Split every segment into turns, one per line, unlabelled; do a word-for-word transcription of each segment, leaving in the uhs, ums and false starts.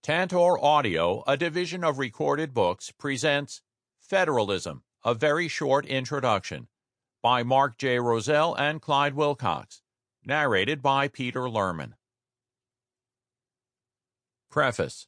Tantor Audio, a division of Recorded Books, presents Federalism, a very short introduction, by Mark J. Roselle and Clyde Wilcox, narrated by Peter Lerman. Preface.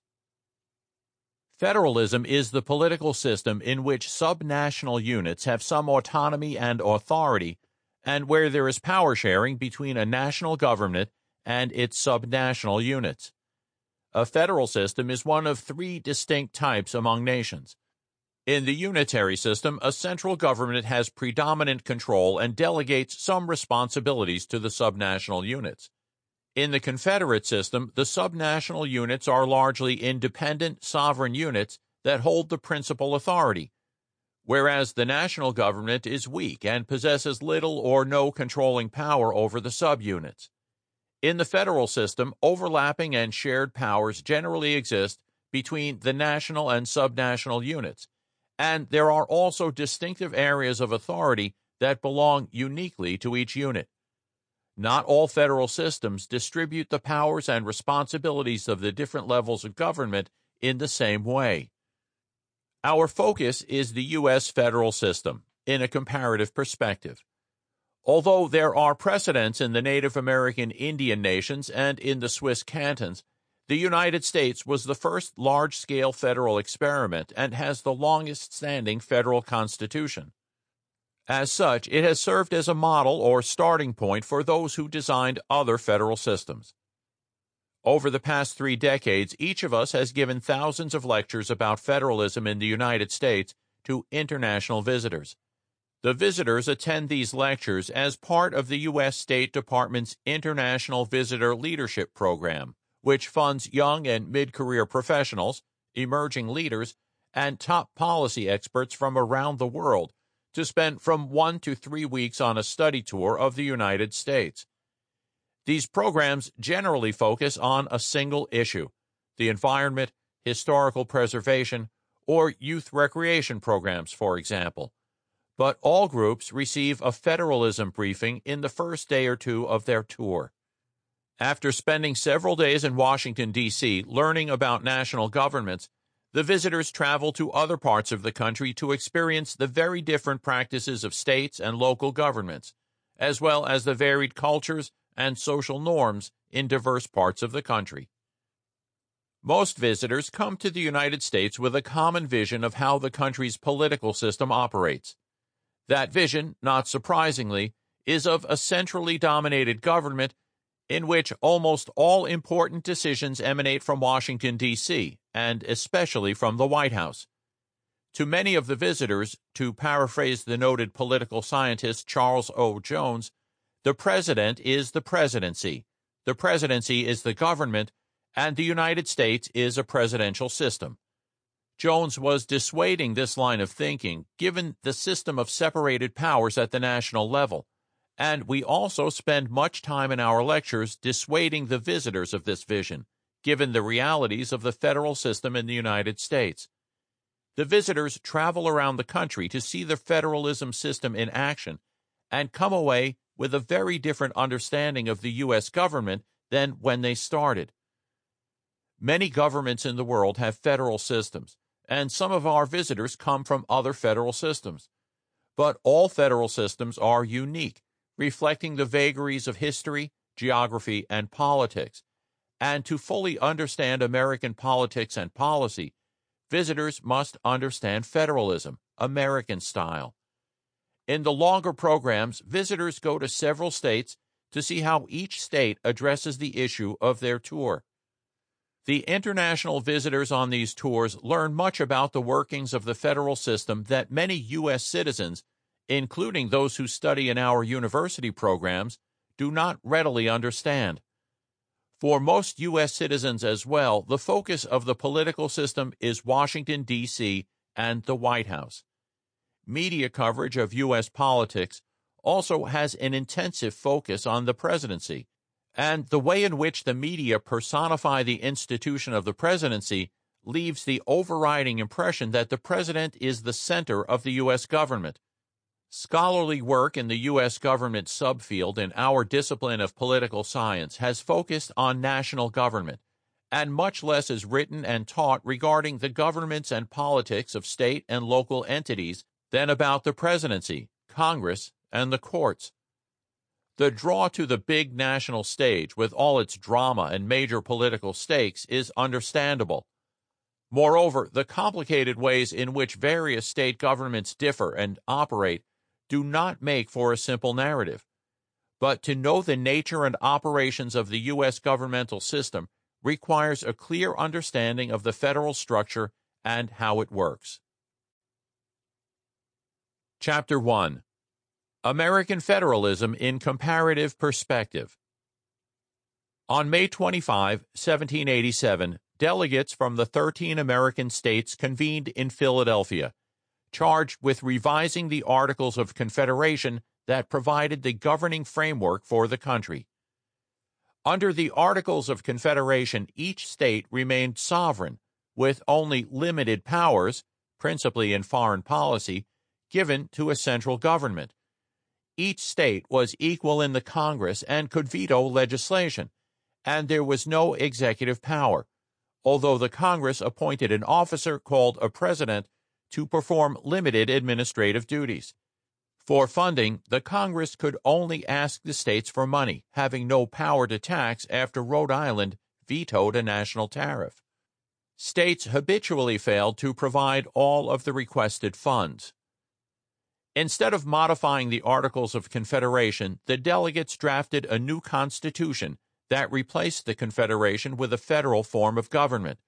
Federalism is the political system in which subnational units have some autonomy and authority, and where there is power sharing between a national government and its subnational units. A federal system is one of three distinct types among nations. In the unitary system, a central government has predominant control and delegates some responsibilities to the subnational units. In the confederate system, the subnational units are largely independent, sovereign units that hold the principal authority, whereas the national government is weak and possesses little or no controlling power over the subunits. In the federal system, overlapping and shared powers generally exist between the national and subnational units, and there are also distinctive areas of authority that belong uniquely to each unit. Not all federal systems distribute the powers and responsibilities of the different levels of government in the same way. Our focus is the U S federal system in a comparative perspective. Although there are precedents in the Native American Indian nations and in the Swiss cantons, the United States was the first large-scale federal experiment and has the longest-standing federal constitution. As such, it has served as a model or starting point for those who designed other federal systems. Over the past three decades, each of us has given thousands of lectures about federalism in the United States to international visitors. The visitors attend these lectures as part of the U S State Department's International Visitor Leadership Program, which funds young and mid-career professionals, emerging leaders, and top policy experts from around the world to spend from one to three weeks on a study tour of the United States. These programs generally focus on a single issue, the environment, historical preservation, or youth recreation programs, for example. But all groups receive a federalism briefing in the first day or two of their tour. After spending several days in Washington, D C learning about national governments, the visitors travel to other parts of the country to experience the very different practices of states and local governments, as well as the varied cultures and social norms in diverse parts of the country. Most visitors come to the United States with a common vision of how the country's political system operates. That vision, not surprisingly, is of a centrally dominated government in which almost all important decisions emanate from Washington, D C, and especially from the White House. To many of the visitors, to paraphrase the noted political scientist Charles O. Jones, the president is the presidency, the presidency is the government, and the United States is a presidential system. Jones was dissuading this line of thinking, given the system of separated powers at the national level, and we also spend much time in our lectures dissuading the visitors of this vision, given the realities of the federal system in the United States. The visitors travel around the country to see the federalism system in action and come away with a very different understanding of the U S government than when they started. Many governments in the world have federal systems, and some of our visitors come from other federal systems. But all federal systems are unique, reflecting the vagaries of history, geography, and politics. And to fully understand American politics and policy, visitors must understand federalism, American style. In the longer programs, visitors go to several states to see how each state addresses the issue of their tour. The international visitors on these tours learn much about the workings of the federal system that many U S citizens, including those who study in our university programs, do not readily understand. For most U S citizens as well, the focus of the political system is Washington, D C, and the White House. Media coverage of U S politics also has an intensive focus on the presidency, and the way in which the media personify the institution of the presidency leaves the overriding impression that the president is the center of the U S government. Scholarly work in the U S government subfield in our discipline of political science has focused on national government, and much less is written and taught regarding the governments and politics of state and local entities than about the presidency, Congress, and the courts. The draw to the big national stage with all its drama and major political stakes is understandable. Moreover, the complicated ways in which various state governments differ and operate do not make for a simple narrative. But to know the nature and operations of the U S governmental system requires a clear understanding of the federal structure and how it works. Chapter one. American Federalism in Comparative Perspective. On May twenty-fifth, seventeen eighty-seven, delegates from the thirteen American states convened in Philadelphia, charged with revising the Articles of Confederation that provided the governing framework for the country. Under the Articles of Confederation, each state remained sovereign, with only limited powers, principally in foreign policy, given to a central government. Each state was equal in the Congress and could veto legislation, and there was no executive power, although the Congress appointed an officer called a president to perform limited administrative duties. For funding, the Congress could only ask the states for money, having no power to tax after Rhode Island vetoed a national tariff. States habitually failed to provide all of the requested funds. Instead of modifying the Articles of Confederation, the delegates drafted a new constitution that replaced the Confederation with a federal form of government.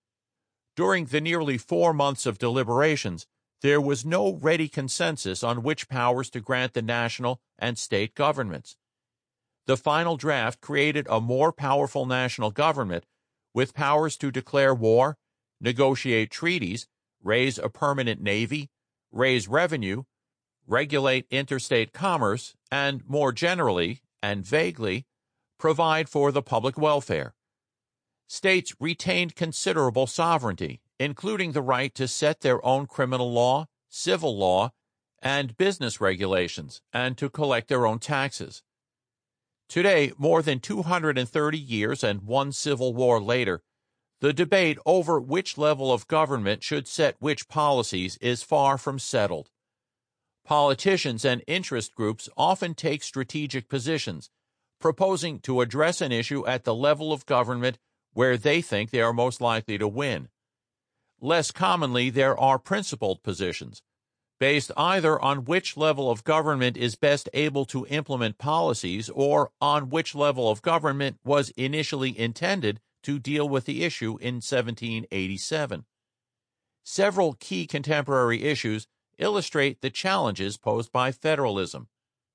During the nearly four months of deliberations, there was no ready consensus on which powers to grant the national and state governments. The final draft created a more powerful national government with powers to declare war, negotiate treaties, raise a permanent navy, raise revenue, regulate interstate commerce, and more generally and vaguely, provide for the public welfare. States retained considerable sovereignty, including the right to set their own criminal law, civil law, and business regulations, and to collect their own taxes. Today, more than two hundred thirty years and one civil war later, the debate over which level of government should set which policies is far from settled. Politicians and interest groups often take strategic positions, proposing to address an issue at the level of government where they think they are most likely to win. Less commonly, there are principled positions, based either on which level of government is best able to implement policies or on which level of government was initially intended to deal with the issue in seventeen eighty-seven. Several key contemporary issues illustrate the challenges posed by federalism.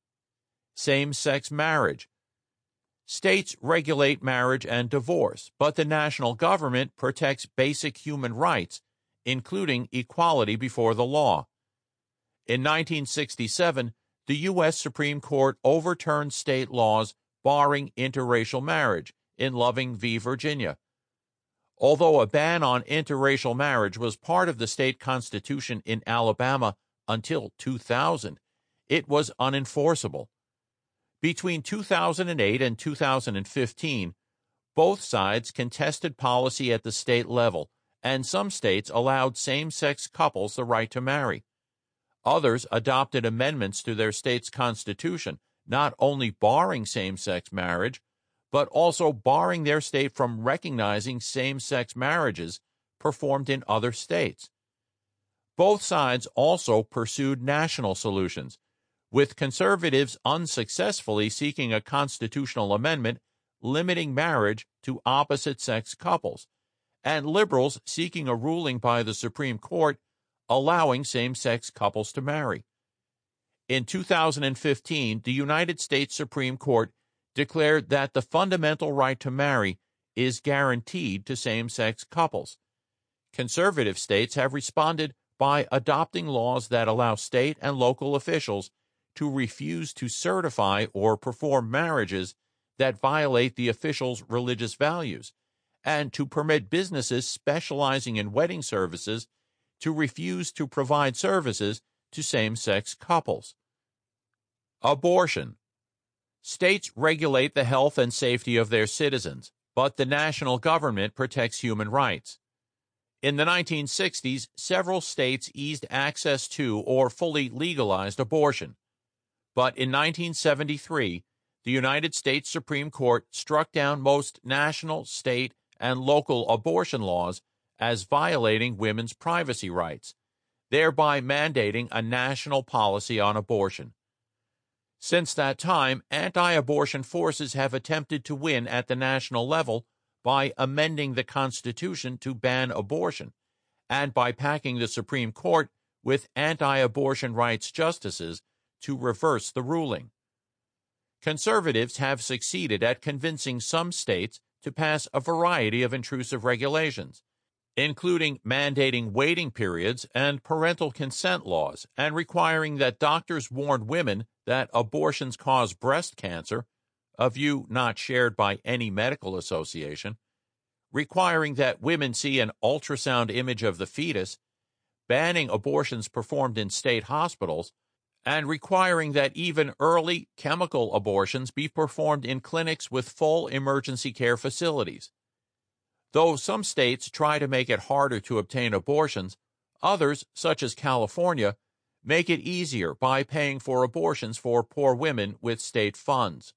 Same-sex marriage. States regulate marriage and divorce, but the national government protects basic human rights, including equality before the law. In nineteen sixty-seven, the U S Supreme Court overturned state laws barring interracial marriage in Loving v. Virginia. Although a ban on interracial marriage was part of the state constitution in Alabama until two thousand, it was unenforceable. Between two thousand eight and two thousand fifteen, both sides contested policy at the state level, and some states allowed same-sex couples the right to marry. Others adopted amendments to their state's constitution, not only barring same-sex marriage, but also barring their state from recognizing same-sex marriages performed in other states. Both sides also pursued national solutions, with conservatives unsuccessfully seeking a constitutional amendment limiting marriage to opposite-sex couples, and liberals seeking a ruling by the Supreme Court allowing same-sex couples to marry. In two thousand fifteen, the United States Supreme Court declared that the fundamental right to marry is guaranteed to same-sex couples. Conservative states have responded by adopting laws that allow state and local officials to refuse to certify or perform marriages that violate the officials' religious values, and to permit businesses specializing in wedding services to refuse to provide services to same-sex couples. Abortion. States regulate the health and safety of their citizens, but the national government protects human rights. In the nineteen sixties, several states eased access to or fully legalized abortion. But in nineteen seventy-three, the United States Supreme Court struck down most national, state, and local abortion laws as violating women's privacy rights, thereby mandating a national policy on abortion. Since that time, anti-abortion forces have attempted to win at the national level by amending the Constitution to ban abortion and by packing the Supreme Court with anti-abortion rights justices to reverse the ruling. Conservatives have succeeded at convincing some states to pass a variety of intrusive regulations, including mandating waiting periods and parental consent laws and requiring that doctors warn women that abortions cause breast cancer, a view not shared by any medical association, requiring that women see an ultrasound image of the fetus, banning abortions performed in state hospitals, and requiring that even early chemical abortions be performed in clinics with full emergency care facilities. Though some states try to make it harder to obtain abortions, others, such as California, make it easier by paying for abortions for poor women with state funds.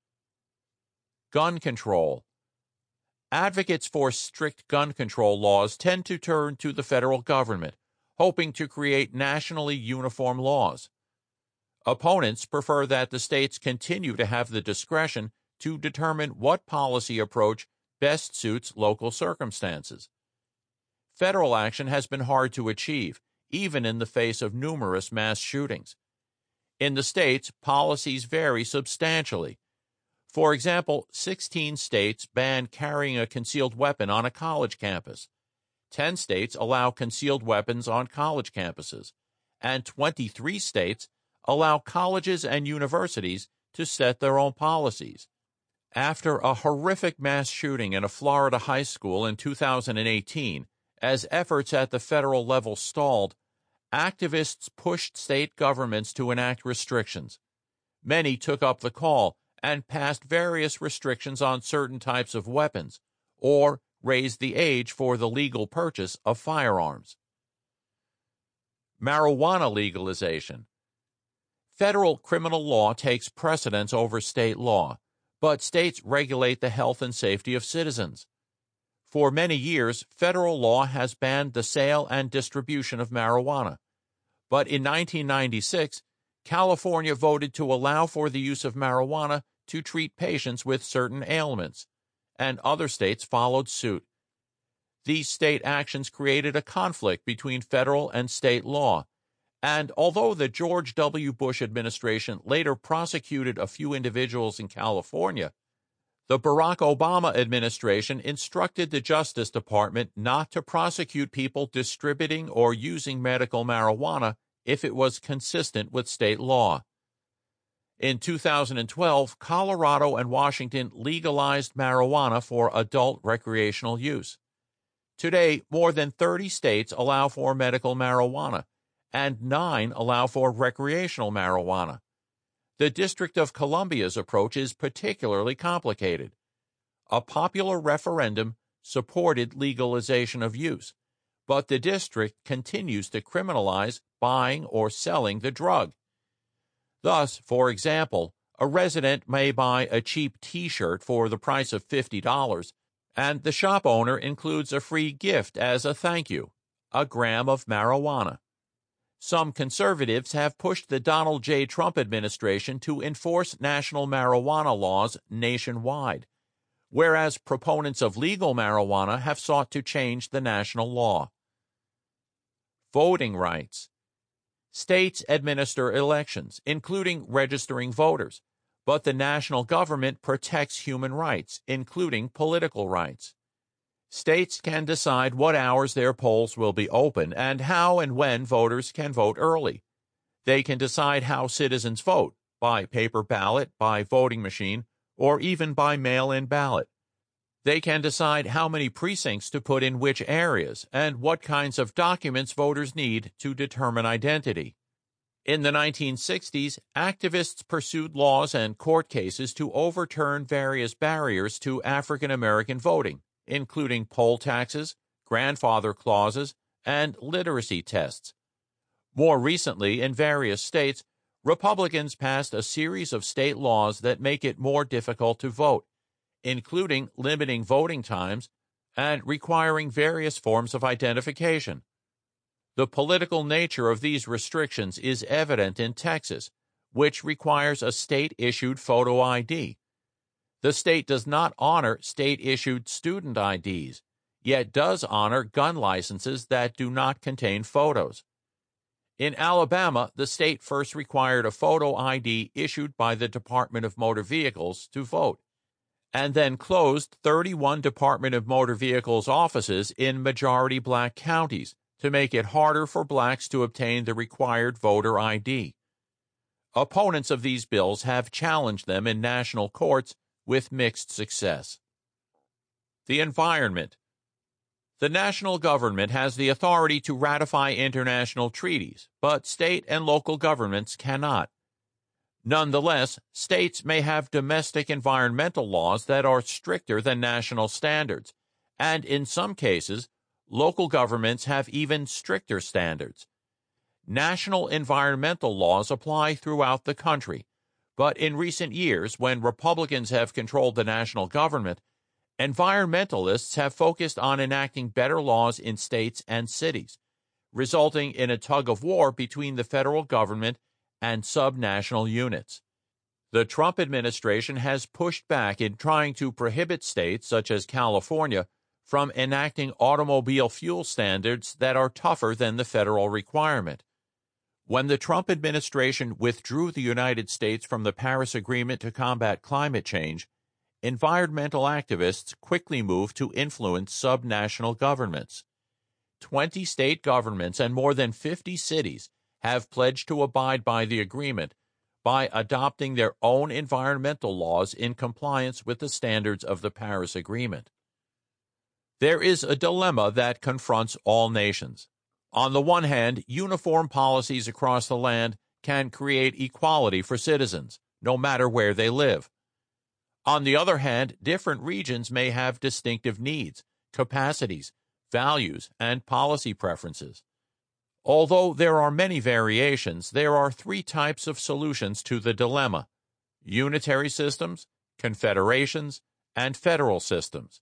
Gun control. Advocates for strict gun control laws tend to turn to the federal government, hoping to create nationally uniform laws. Opponents prefer that the states continue to have the discretion to determine what policy approach best suits local circumstances. Federal action has been hard to achieve, even in the face of numerous mass shootings. In the states, policies vary substantially. For example, sixteen states ban carrying a concealed weapon on a college campus. ten states allow concealed weapons on college campuses, and twenty-three states allow colleges and universities to set their own policies. After a horrific mass shooting in a Florida high school in two thousand eighteen, as efforts at the federal level stalled, activists pushed state governments to enact restrictions. Many took up the call and passed various restrictions on certain types of weapons, or raised the age for the legal purchase of firearms. Marijuana legalization. Federal criminal law takes precedence over state law, but states regulate the health and safety of citizens. For many years, federal law has banned the sale and distribution of marijuana, but in nineteen ninety-six, California voted to allow for the use of marijuana to treat patients with certain ailments, and other states followed suit. These state actions created a conflict between federal and state law, and although the George W. Bush administration later prosecuted a few individuals in California, the Barack Obama administration instructed the Justice Department not to prosecute people distributing or using medical marijuana if it was consistent with state law. In two thousand twelve, Colorado and Washington legalized marijuana for adult recreational use. Today, more than thirty states allow for medical marijuana, and nine allow for recreational marijuana. The District of Columbia's approach is particularly complicated. A popular referendum supported legalization of use, but the district continues to criminalize buying or selling the drug. Thus, for example, a resident may buy a cheap T-shirt for the price of fifty dollars, and the shop owner includes a free gift as a thank you, a gram of marijuana. Some conservatives have pushed the Donald J. Trump administration to enforce national marijuana laws nationwide, whereas proponents of legal marijuana have sought to change the national law. Voting rights. States administer elections, including registering voters, but the national government protects human rights, including political rights. States can decide what hours their polls will be open and how and when voters can vote early. They can decide how citizens vote, by paper ballot, by voting machine, or even by mail-in ballot. They can decide how many precincts to put in which areas and what kinds of documents voters need to determine identity. In the nineteen sixties, activists pursued laws and court cases to overturn various barriers to African American voting, including poll taxes, grandfather clauses, and literacy tests. More recently, in various states, Republicans passed a series of state laws that make it more difficult to vote, including limiting voting times and requiring various forms of identification. The political nature of these restrictions is evident in Texas, which requires a state-issued photo I D. The state does not honor state-issued student I Ds, yet does honor gun licenses that do not contain photos. In Alabama, the state first required a photo I D issued by the Department of Motor Vehicles to vote, and then closed thirty-one Department of Motor Vehicles offices in majority black counties to make it harder for blacks to obtain the required voter I D. Opponents of these bills have challenged them in national courts with mixed success. The environment. The national government has the authority to ratify international treaties, but state and local governments cannot. Nonetheless, states may have domestic environmental laws that are stricter than national standards, and in some cases, local governments have even stricter standards. National environmental laws apply throughout the country, but in recent years, when Republicans have controlled the national government, environmentalists have focused on enacting better laws in states and cities, resulting in a tug-of-war between the federal government and subnational units. The Trump administration has pushed back in trying to prohibit states, such as California, from enacting automobile fuel standards that are tougher than the federal requirement. When the Trump administration withdrew the United States from the Paris Agreement to combat climate change, environmental activists quickly moved to influence subnational governments. Twenty state governments and more than fifty cities have pledged to abide by the agreement by adopting their own environmental laws in compliance with the standards of the Paris Agreement. There is a dilemma that confronts all nations. On the one hand, uniform policies across the land can create equality for citizens, no matter where they live. On the other hand, different regions may have distinctive needs, capacities, values, and policy preferences. Although there are many variations, there are three types of solutions to the dilemma: unitary systems, confederations, and federal systems.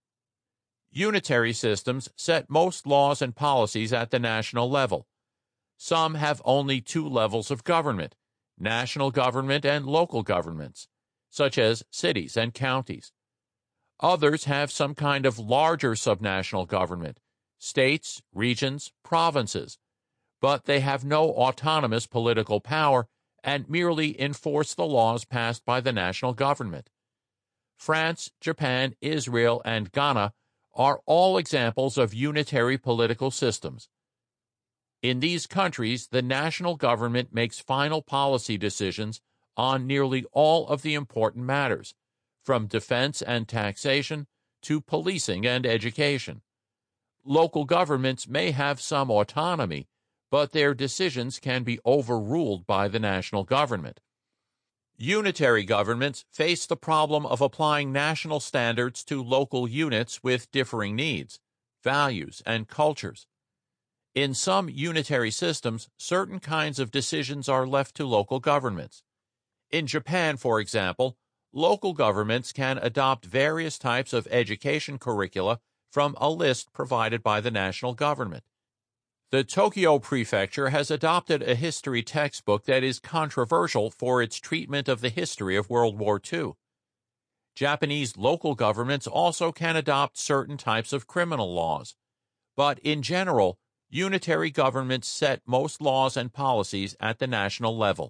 Unitary systems set most laws and policies at the national level. Some have only two levels of government, national government and local governments, such as cities and counties. Others have some kind of larger subnational government, states, regions, provinces, but they have no autonomous political power and merely enforce the laws passed by the national government. France, Japan, Israel, and Ghana are all examples of unitary political systems. In these countries, the national government makes final policy decisions on nearly all of the important matters, from defense and taxation to policing and education. Local governments may have some autonomy, but their decisions can be overruled by the national government. Unitary governments face the problem of applying national standards to local units with differing needs, values, and cultures. In some unitary systems, certain kinds of decisions are left to local governments. In Japan, for example, local governments can adopt various types of education curricula from a list provided by the national government. The Tokyo Prefecture has adopted a history textbook that is controversial for its treatment of the history of World War Two. Japanese local governments also can adopt certain types of criminal laws, but in general, unitary governments set most laws and policies at the national level.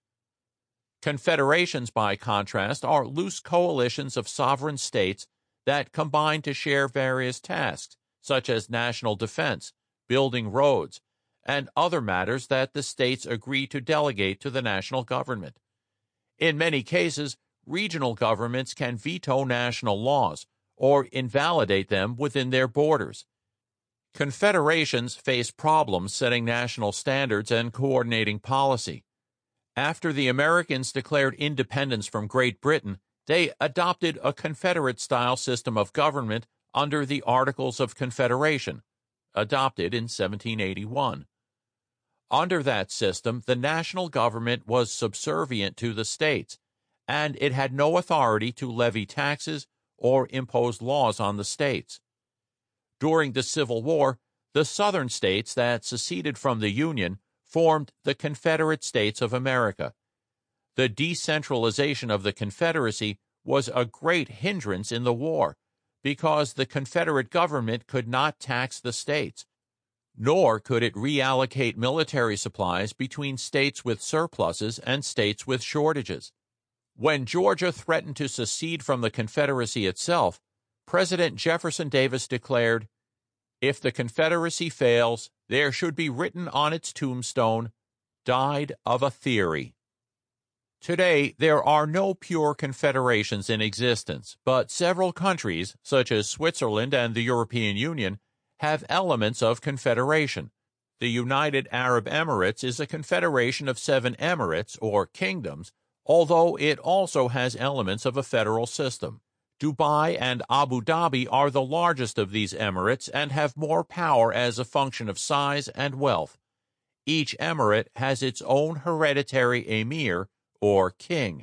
Confederations, by contrast, are loose coalitions of sovereign states that combine to share various tasks, such as national defense, building roads, and other matters that the states agree to delegate to the national government. In many cases, regional governments can veto national laws or invalidate them within their borders. Confederations face problems setting national standards and coordinating policy. After the Americans declared independence from Great Britain, they adopted a Confederate-style system of government under the Articles of Confederation, adopted in seventeen eighty-one. Under that system, the national government was subservient to the states, and it had no authority to levy taxes or impose laws on the states. During the Civil War, the Southern states that seceded from the Union formed the Confederate States of America. The decentralization of the Confederacy was a great hindrance in the war, because the Confederate government could not tax the states, nor could it reallocate military supplies between states with surpluses and states with shortages. When Georgia threatened to secede from the Confederacy itself, President Jefferson Davis declared, "If the Confederacy fails, there should be written on its tombstone, 'Died of a theory.'" Today, there are no pure confederations in existence, but several countries, such as Switzerland and the European Union, have elements of confederation. The United Arab Emirates is a confederation of seven emirates, or kingdoms, although it also has elements of a federal system. Dubai and Abu Dhabi are the largest of these emirates and have more power as a function of size and wealth. Each emirate has its own hereditary emir, or king.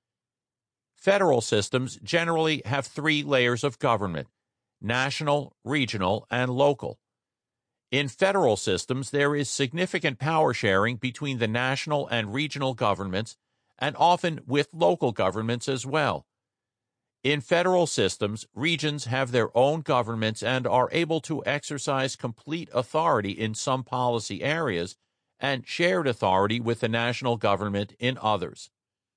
Federal systems generally have three layers of government: national, regional, and local. In federal systems, there is significant power sharing between the national and regional governments, and often with local governments as well. In federal systems, regions have their own governments and are able to exercise complete authority in some policy areas and shared authority with the national government in others.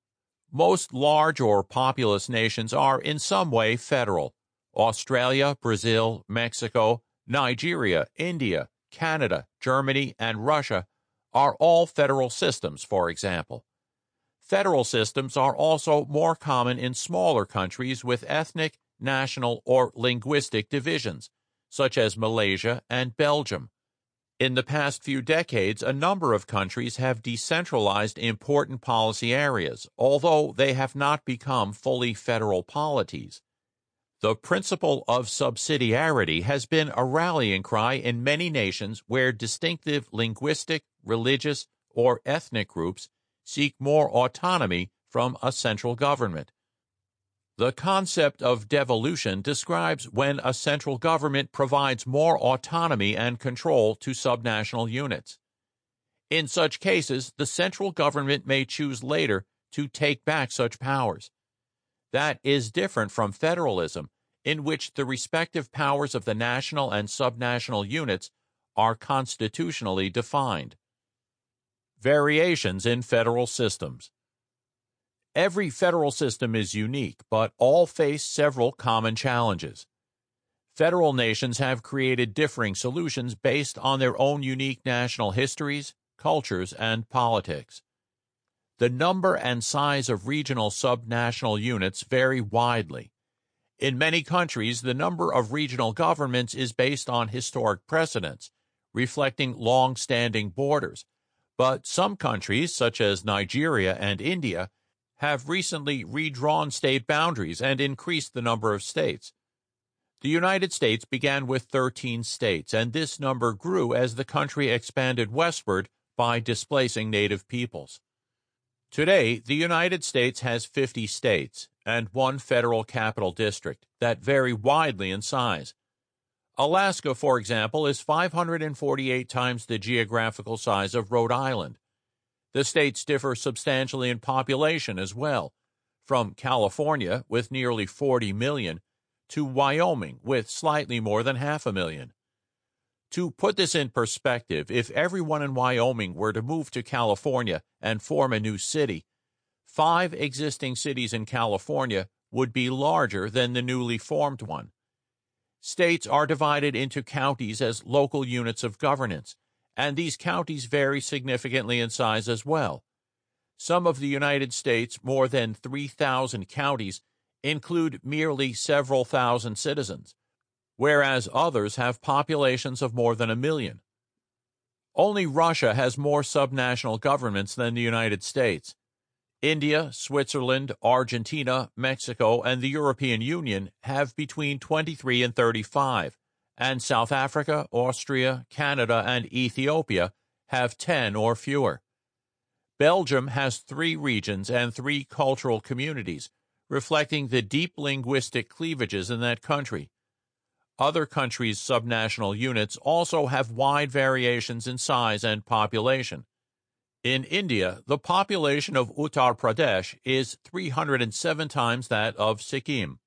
Most large or populous nations are in some way federal. Australia, Brazil, Mexico, Nigeria, India, Canada, Germany, and Russia are all federal systems, for example. Federal systems are also more common in smaller countries with ethnic, national, or linguistic divisions, such as Malaysia and Belgium. In the past few decades, a number of countries have decentralized important policy areas, although they have not become fully federal polities. The principle of subsidiarity has been a rallying cry in many nations where distinctive linguistic, religious, or ethnic groups seek more autonomy from a central government. The concept of devolution describes when a central government provides more autonomy and control to subnational units. In such cases, the central government may choose later to take back such powers. That is different from federalism, in which the respective powers of the national and subnational units are constitutionally defined. Variations in federal systems. Every federal system is unique, but all face several common challenges. Federal nations have created differing solutions based on their own unique national histories, cultures, and politics. The number and size of regional subnational units vary widely. In many countries, the number of regional governments is based on historic precedents, reflecting long-standing borders, but some countries, such as Nigeria and India, have recently redrawn state boundaries and increased the number of states. The United States began with thirteen states, and this number grew as the country expanded westward by displacing native peoples. Today, the United States has fifty states and one federal capital district that vary widely in size. Alaska, for example, is five hundred forty-eight times the geographical size of Rhode Island. The states differ substantially in population as well, from California, with nearly forty million, to Wyoming, with slightly more than half a million. To put this in perspective, if everyone in Wyoming were to move to California and form a new city, five existing cities in California would be larger than the newly formed one. States are divided into counties as local units of governance, and these counties vary significantly in size as well. Some of the United States' more than three thousand counties include merely several thousand citizens, whereas others have populations of more than a million. Only Russia has more subnational governments than the United States. India, Switzerland, Argentina, Mexico, and the European Union have between twenty-three and thirty-five, and South Africa, Austria, Canada, and Ethiopia have ten or fewer. Belgium has three regions and three cultural communities, reflecting the deep linguistic cleavages in that country. Other countries' subnational units also have wide variations in size and population. In India, the population of Uttar Pradesh is three hundred seven times that of Sikkim.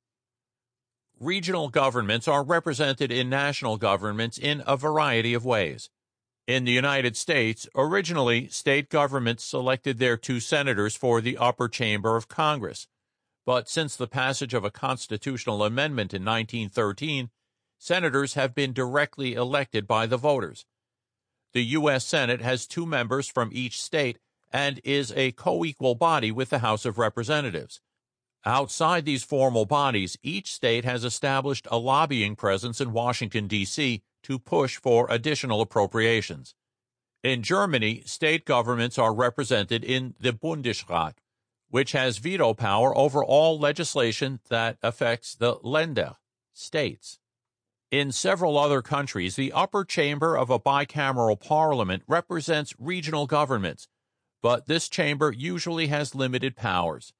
Regional governments are represented in national governments in a variety of ways. In the United States, originally, state governments selected their two senators for the upper chamber of Congress. But since the passage of a constitutional amendment in nineteen thirteen, senators have been directly elected by the voters. The U S Senate has two members from each state and is a co-equal body with the House of Representatives. Outside these formal bodies, each state has established a lobbying presence in Washington, D C to push for additional appropriations. In Germany, state governments are represented in the Bundesrat, which has veto power over all legislation that affects the Länder, states. In several other countries, the upper chamber of a bicameral parliament represents regional governments, but this chamber usually has limited powers.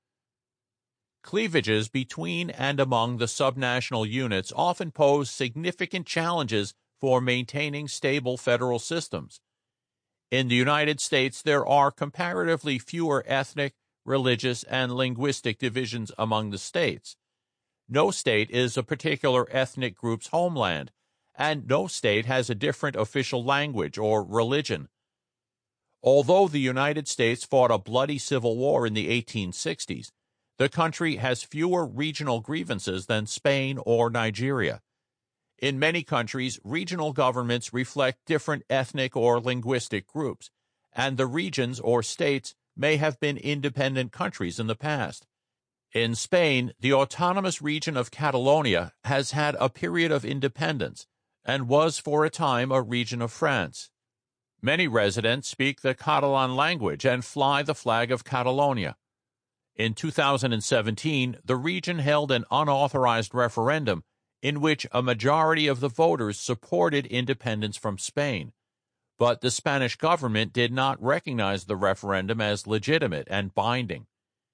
Cleavages between and among the subnational units often pose significant challenges for maintaining stable federal systems. In the United States, there are comparatively fewer ethnic, religious, and linguistic divisions among the states. No state is a particular ethnic group's homeland, and no state has a different official language or religion. Although the United States fought a bloody civil war in the eighteen sixties, the country has fewer regional grievances than Spain or Nigeria. In many countries, regional governments reflect different ethnic or linguistic groups, and the regions or states may have been independent countries in the past. In Spain, the autonomous region of Catalonia has had a period of independence and was for a time a region of France. Many residents speak the Catalan language and fly the flag of Catalonia. In two thousand seventeen, the region held an unauthorized referendum in which a majority of the voters supported independence from Spain, but the Spanish government did not recognize the referendum as legitimate and binding.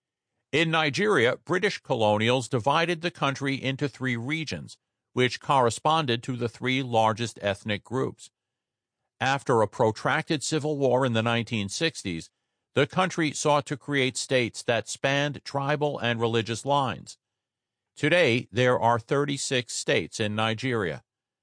In Nigeria, British colonials divided the country into three regions, which corresponded to the three largest ethnic groups. After a protracted civil war in the nineteen sixties, the country sought to create states that spanned tribal and religious lines. Today, there are thirty-six states in Nigeria.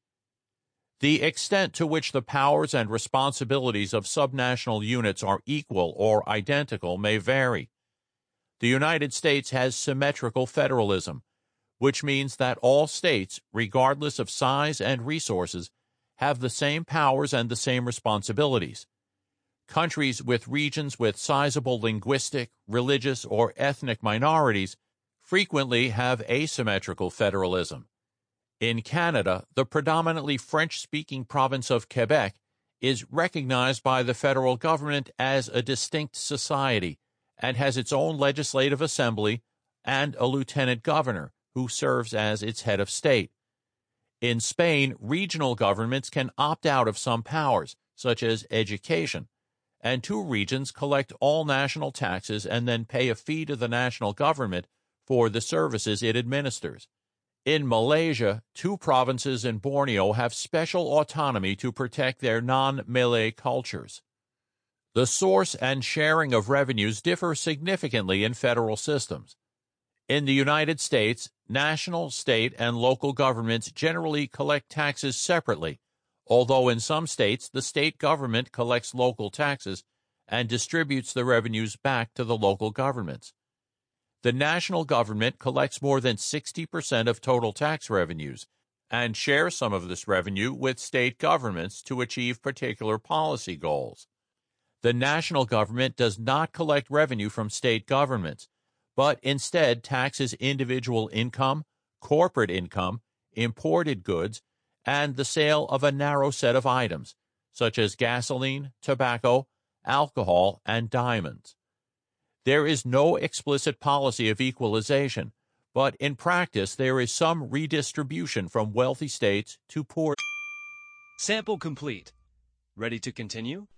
The extent to which the powers and responsibilities of subnational units are equal or identical may vary. The United States has symmetrical federalism, which means that all states, regardless of size and resources, have the same powers and the same responsibilities. Countries with regions with sizable linguistic, religious, or ethnic minorities frequently have asymmetrical federalism. In Canada, the predominantly French-speaking province of Quebec is recognized by the federal government as a distinct society and has its own legislative assembly and a lieutenant governor who serves as its head of state. In Spain, regional governments can opt out of some powers, such as education, and two regions collect all national taxes and then pay a fee to the national government for the services it administers. In Malaysia, two provinces in Borneo have special autonomy to protect their non-Malay cultures. The source and sharing of revenues differ significantly in federal systems. In the United States, national, state, and local governments generally collect taxes separately, although in some states the state government collects local taxes and distributes the revenues back to the local governments. The national government collects more than sixty percent of total tax revenues and shares some of this revenue with state governments to achieve particular policy goals. The national government does not collect revenue from state governments, but instead taxes individual income, corporate income, imported goods, and the sale of a narrow set of items, such as gasoline, tobacco, alcohol, and diamonds. There is no explicit policy of equalization, but in practice there is some redistribution from wealthy states to poor.
Sample complete. Ready to continue?